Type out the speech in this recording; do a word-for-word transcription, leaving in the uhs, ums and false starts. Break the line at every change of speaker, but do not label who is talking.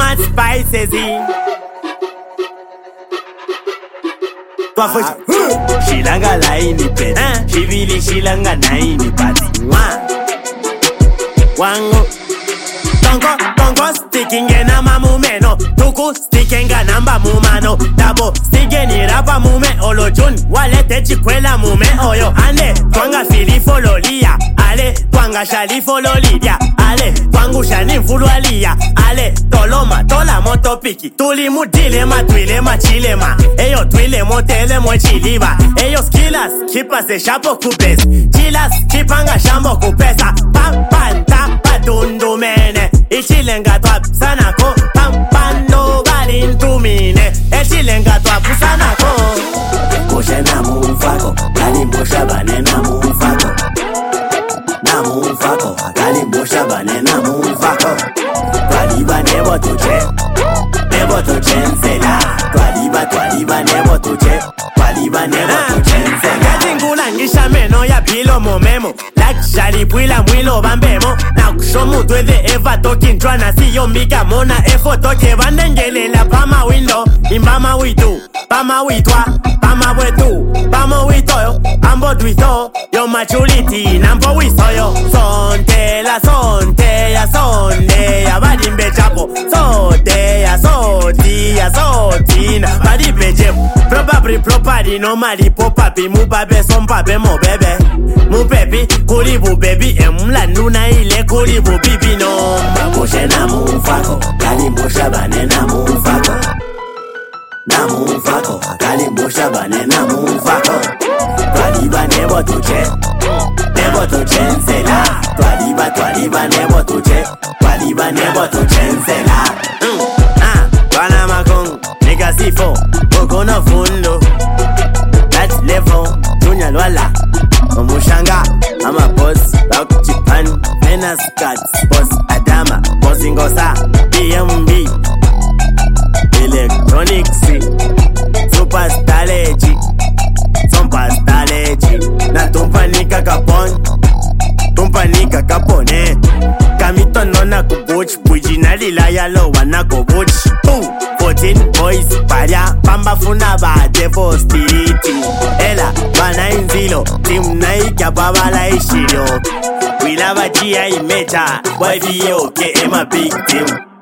much spices in. Shilanga laini pet, shivili shilanga naini pati. Wango Tongo, tongo sticking na mamumeno. Tuku sticking namba mumano. Dabo sticking rapa mume olojun. Walete chikwela mume oyo. Ane twanga fili fololia. Ale twanga shali fololidia. Ale twangu shani mfulualia. Ale toloma tola moto piki. Tuli mudile ma twile ma chilema. Eyo twile motele mo chiliva. Eyo skillas kipas de chapo kupes. Chilas kipanga shambo kupesa. Pam pam tap patundu mene. Ichilenga twap sanako. Pam pando balintumine. Ichilenga twap sanako.
Moshe na mufako. Kali mbosha bane na mufako. Na mufako. Kali mbosha bane na mufako. Twaliba nebo tuche. Nebo tuche nsela. Twaliba twaliba nebo tuche. Twaliba nebo tuche nsela.
Katingula ngisha meno ya pilo momemo. Lakshali bwila mwilo bambemo. Na kushomu twede eva tokin twana siyo mika mona efo toke bandengelela pama window. Imbama witu, pama witwa, pama wetu, pama witoyo, ambo dwito, yo maturity, nambo wisoyo. Sonte la sonte ya sonde ya badimbe chapo. Sote ya soti ya sotina badimbe jepo. Probably property no mali popapi mubabe sompabe mo bebe. Mupepi kulibu baby emla nuna ile kulibu bibi no.
Moshe na mufako. Kali mbosha bane na mufako. Na mufako. Kali mbosha bane na mufako. Twaliba nebo tuche. Nebo tuche nsela. Twaliba twaliba nebo tuche. Twaliba nebo tuche nsela.
Mm. Ah, Bana makong, nigga sifo, kokono fundo. That's level, tunya lwala. Omushanga, I'm a boss, rock Japan, Venus Cats, boss Adama, boss Ingosa, B M B, Electronics, Super Staleji, Super Staleji, na tumpanika kapon, tumpanika kapone, kamito nona kubuch, bujinali la yalo wana kubuch, fourteen boys, paria, pamba funa ba devostiti, ela, bana inzilo, team naika babala ishiro, we love a G I meta, why V O K, I'm a big team.